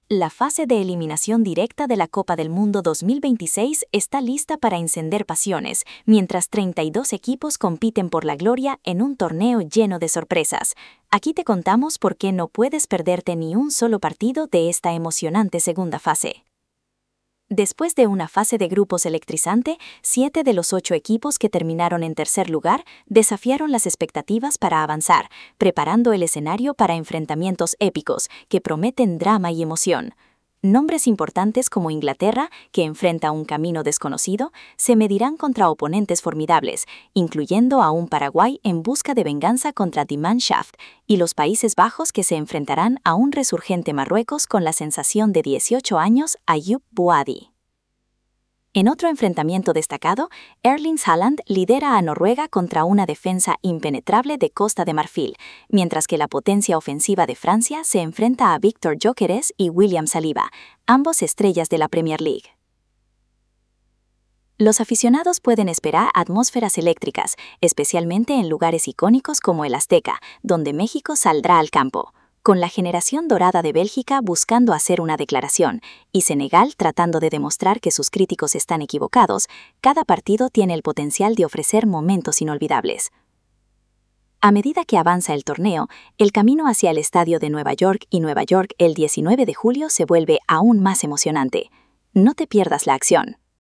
La fase de eliminación directa de la Copa del Mundo 2026 está lista para encender pasiones, mientras 32 equipos compiten por la gloria en un torneo lleno de sorpresas. Aquí te contamos por qué no puedes perderte ni un solo partido de esta emocionante segunda fase. Después de una fase de grupos electrizante, 7 de los 8 equipos que terminaron en tercer lugar desafiaron las expectativas para avanzar, preparando el escenario para enfrentamientos épicos que prometen drama y emoción. Nombres importantes como Inglaterra, que enfrenta un camino desconocido, se medirán contra oponentes formidables, incluyendo a un Paraguay en busca de venganza contra Die Mannschaft, y los Países Bajos que se enfrentarán a un resurgente Marruecos con la sensación de 18 años, Ayoub Boadi. En otro enfrentamiento destacado, Erling Haaland lidera a Noruega contra una defensa impenetrable de Costa de Marfil, mientras que la potencia ofensiva de Francia se enfrenta a Víctor Gyökeres y William Saliba, ambos estrellas de la Premier League. Los aficionados pueden esperar atmósferas eléctricas, especialmente en lugares icónicos como el Azteca, donde México saldrá al campo, con la generación dorada de Bélgica buscando hacer una declaración y Senegal tratando de demostrar que sus críticos están equivocados. Cada partido tiene el potencial de ofrecer momentos inolvidables. A medida que avanza el torneo, el camino hacia el estadio de Nueva York y Nueva York el 19 de julio se vuelve aún más emocionante. No te pierdas la acción.